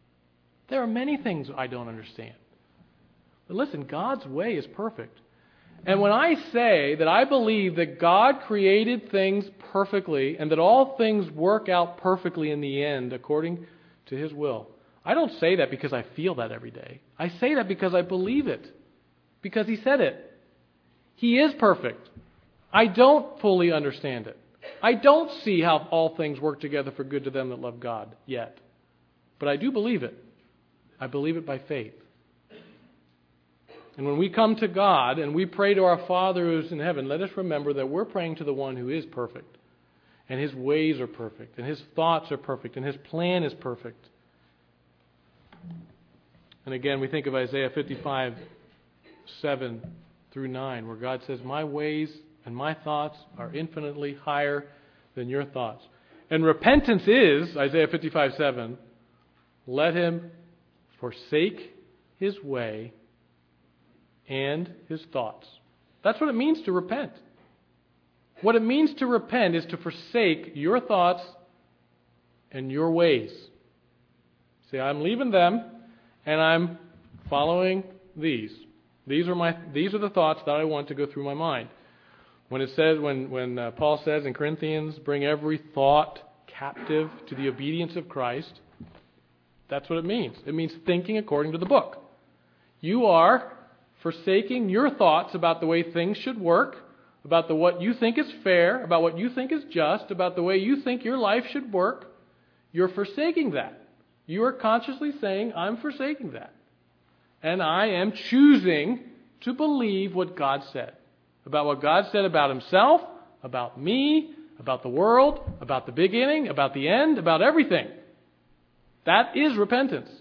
Speaker 1: There are many things I don't understand. But listen, God's way is perfect. And when I say that I believe that God created things perfectly and that all things work out perfectly in the end according to His will, I don't say that because I feel that every day. I say that because I believe it. Because He said it. He is perfect. I don't fully understand it. I don't see how all things work together for good to them that love God yet. But I do believe it. I believe it by faith. And when we come to God and we pray to our Father who is in heaven, let us remember that we're praying to the one who is perfect. And His ways are perfect. And His thoughts are perfect. And His plan is perfect. And again, we think of Isaiah fifty-five, seven through nine, where God says, my ways and my thoughts are infinitely higher than your thoughts. And repentance is, Isaiah fifty-five, seven, let him forsake his way and his thoughts. That's what it means to repent. What it means to repent is to forsake your thoughts and your ways. Say, I'm leaving them and I'm following these. These are my these are the thoughts that I want to go through my mind. When it says when when uh, Paul says in Corinthians, bring every thought captive to the obedience of Christ, that's what it means. It means thinking according to the book. You are forsaking your thoughts about the way things should work, about the what you think is fair, about what you think is just, about the way you think your life should work. You're forsaking that. You are consciously saying, I'm forsaking that. And I am choosing to believe what God said. About what God said about Himself, about me, about the world, about the beginning, about the end, about everything. That is repentance.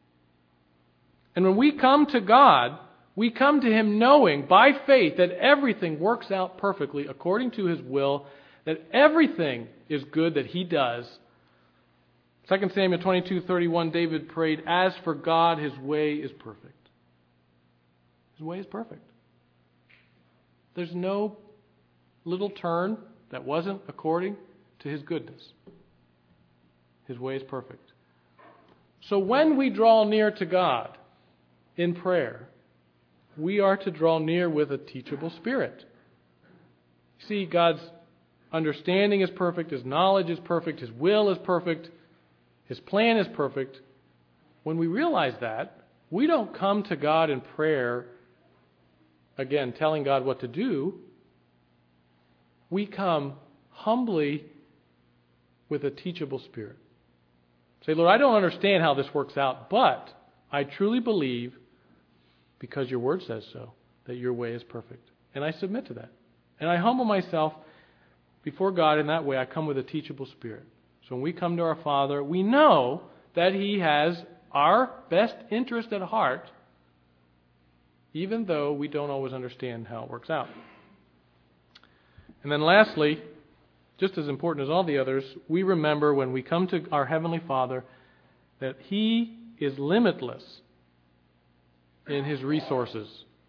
Speaker 1: And when we come to God, we come to Him knowing by faith that everything works out perfectly according to His will, that everything is good that He does. Second Samuel twenty-two thirty-one, David prayed, as for God, His way is perfect. His way is perfect. There's no little turn that wasn't according to His goodness. His way is perfect. So when we draw near to God in prayer, we are to draw near with a teachable spirit. See, God's understanding is perfect, His knowledge is perfect, His will is perfect, His plan is perfect. When we realize that, we don't come to God in prayer, again, telling God what to do. We come humbly with a teachable spirit. Say, Lord, I don't understand how this works out, but I truly believe, because your word says so, that your way is perfect. And I submit to that. And I humble myself before God in that way. I come with a teachable spirit. So when we come to our Father, we know that He has our best interest at heart, even though we don't always understand how it works out. And then lastly, just as important as all the others, we remember when we come to our Heavenly Father that He is limitless in His resources.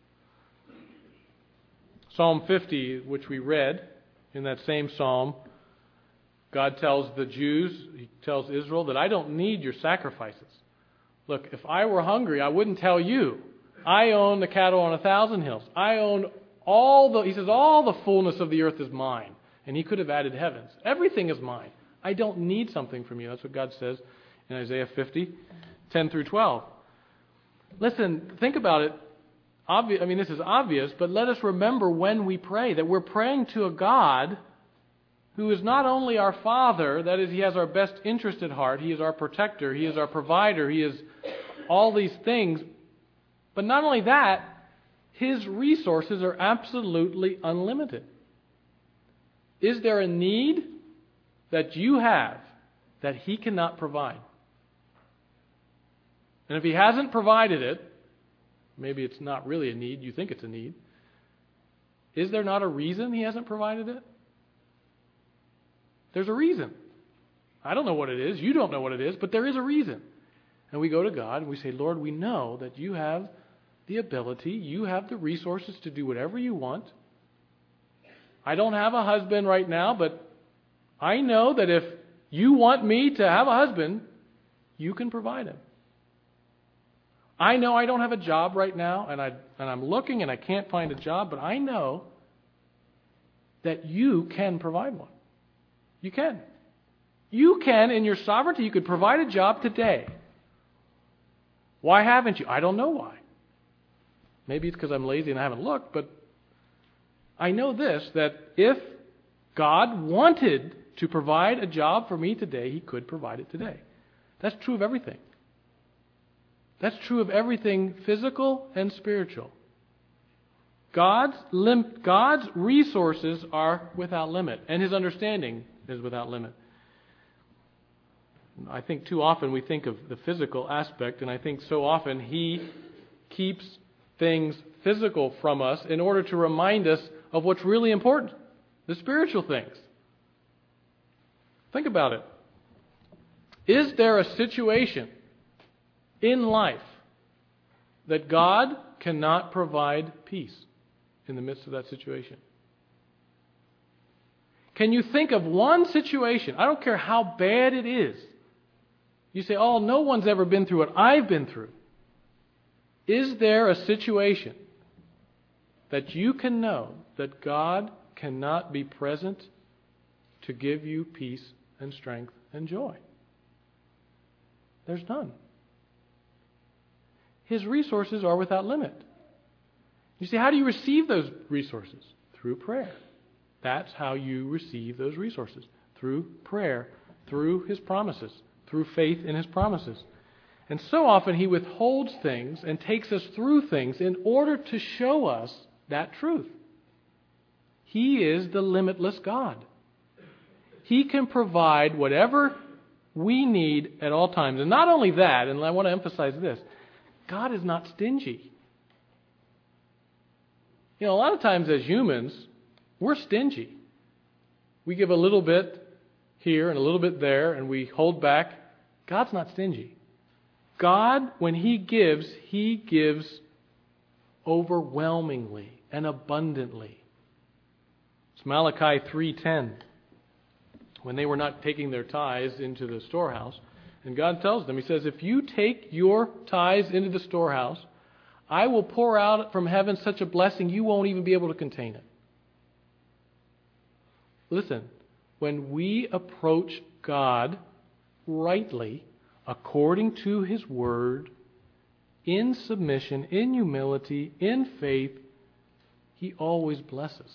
Speaker 1: Psalm fifty, which we read, in that same psalm, God tells the Jews, He tells Israel, that I don't need your sacrifices. Look, if I were hungry, I wouldn't tell you. I own the cattle on a thousand hills. I own all the, He says, all the fullness of the earth is mine. And He could have added heavens. Everything is mine. I don't need something from you. That's what God says in Isaiah fifty, ten through twelve. Listen, think about it. Obvi- I mean, this is obvious, but let us remember when we pray that we're praying to a God who is not only our Father, that is, He has our best interest at heart, He is our protector, He is our provider, He is all these things. But not only that, His resources are absolutely unlimited. Is there a need that you have that He cannot provide? And if He hasn't provided it, maybe it's not really a need, you think it's a need. Is there not a reason He hasn't provided it? There's a reason. I don't know what it is. You don't know what it is, but there is a reason. And we go to God and we say, Lord, we know that you have the ability, you have the resources to do whatever you want. I don't have a husband right now, but I know that if you want me to have a husband, you can provide him. I know I don't have a job right now, and, I, and I'm looking and I can't find a job, but I know that you can provide one. You can. You can, in your sovereignty, you could provide a job today. Why haven't you? I don't know why. Maybe it's because I'm lazy and I haven't looked, but I know this, that if God wanted to provide a job for me today, He could provide it today. That's true of everything. That's true of everything physical and spiritual. God's lim- God's resources are without limit, and His understanding is without limit. I think too often we think of the physical aspect, and I think so often He keeps things physical from us in order to remind us of what's really important, the spiritual things. Think about it. Is there a situation in life that God cannot provide peace in the midst of that situation? Can you think of one situation? I don't care how bad it is. You say, oh, no one's ever been through what I've been through. Is there a situation that you can know that God cannot be present to give you peace and strength and joy? There's none. His resources are without limit. You see, how do you receive those resources? Through prayer. That's how you receive those resources. Through prayer, through His promises, through faith in His promises. And so often He withholds things and takes us through things in order to show us that truth. He is the limitless God. He can provide whatever we need at all times. And not only that, and I want to emphasize this, God is not stingy. You know, a lot of times as humans, we're stingy. We give a little bit here and a little bit there, and we hold back. God's not stingy. God, when He gives, He gives overwhelmingly and abundantly. It's Malachi three ten. When they were not taking their tithes into the storehouse, and God tells them, He says, if you take your tithes into the storehouse, I will pour out from heaven such a blessing you won't even be able to contain it. Listen, when we approach God rightly, according to His Word, in submission, in humility, in faith, He always blesses.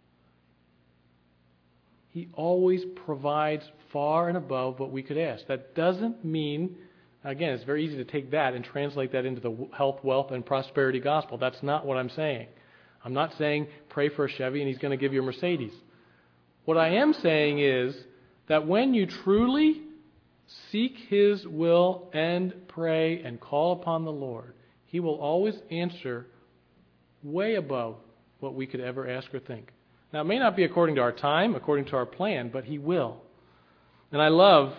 Speaker 1: He always provides far and above what we could ask. That doesn't mean, again, it's very easy to take that and translate that into the health, wealth, and prosperity gospel. That's not what I'm saying. I'm not saying pray for a Chevy and He's going to give you a Mercedes. What I am saying is that when you truly seek His will and pray and call upon the Lord, He will always answer way above what we could ever ask or think. Now, it may not be according to our time, according to our plan, but He will. And I love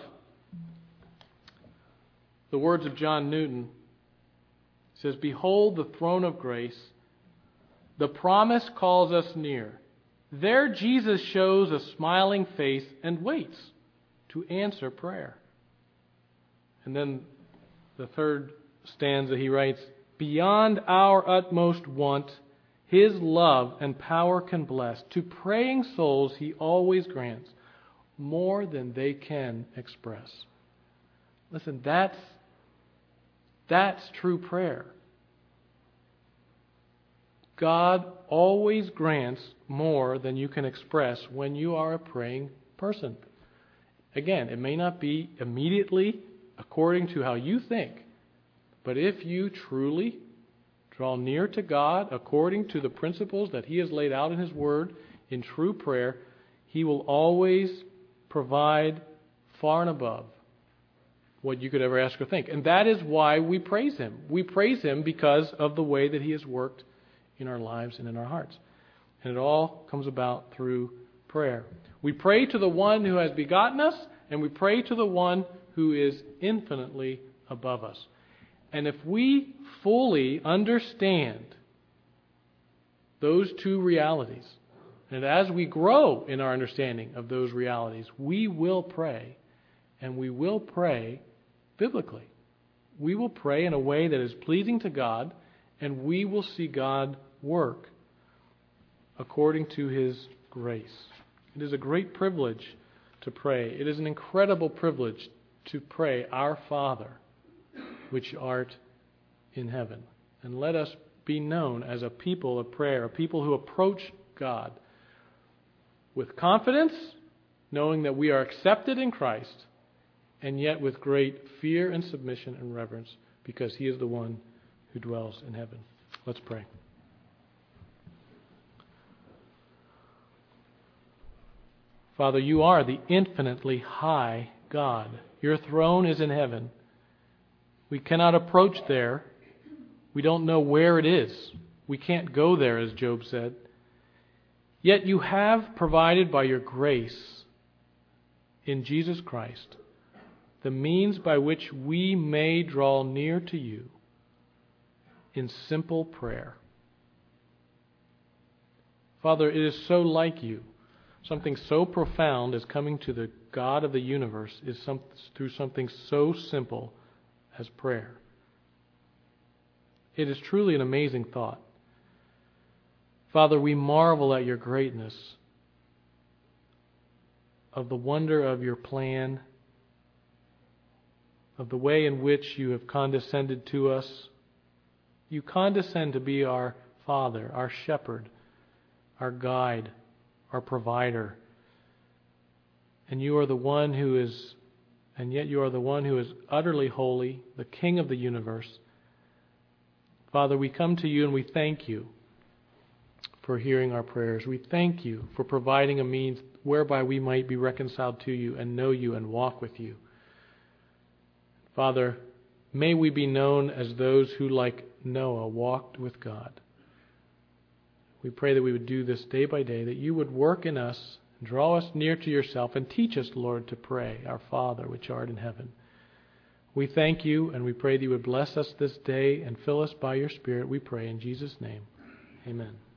Speaker 1: the words of John Newton. He says, behold the throne of grace. The promise calls us near. There Jesus shows a smiling face and waits to answer prayer. And then the third stanza he writes, beyond our utmost want, His love and power can bless. To praying souls He always grants more than they can express. Listen, that's, that's true prayer. God always grants more than you can express when you are a praying person. Again, it may not be immediately according to how you think, but if you truly draw near to God according to the principles that He has laid out in His Word in true prayer, He will always provide far and above what you could ever ask or think. And that is why we praise Him. We praise Him because of the way that He has worked in our lives and in our hearts. And it all comes about through prayer. We pray to the one who has begotten us, and we pray to the one who is infinitely above us. And if we fully understand those two realities, and as we grow in our understanding of those realities, we will pray, and we will pray biblically. we will pray in a way that is pleasing to God, and we will see God work according to His grace. It is a great privilege to pray. It is an incredible privilege to pray, Our Father, which art in heaven. And let us be known as a people of prayer, a people who approach God with confidence, knowing that we are accepted in Christ, and yet with great fear and submission and reverence, because He is the one who dwells in heaven. Let's pray. Father, You are the infinitely high God. Your throne is in heaven. We cannot approach there. We don't know where it is. We can't go there, as Job said. Yet You have provided by Your grace in Jesus Christ the means by which we may draw near to You in simple prayer. Father, it is so like You. Something so profound as coming to the God of the universe is some, through something so simple as prayer. It is truly an amazing thought. Father, we marvel at Your greatness, of the wonder of Your plan, of the way in which You have condescended to us. You condescend to be our Father, our shepherd, our guide, our provider. And You are the one who is, and yet You are the one who is utterly holy, the King of the universe. Father, we come to You and we thank You for hearing our prayers. We thank You for providing a means whereby we might be reconciled to You and know You and walk with You. Father, may we be known as those who, like Noah, walked with God. We pray that we would do this day by day, that You would work in us, draw us near to Yourself, and teach us, Lord, to pray, Our Father, which art in heaven. We thank You, and we pray that You would bless us this day and fill us by Your Spirit, we pray in Jesus' name. Amen.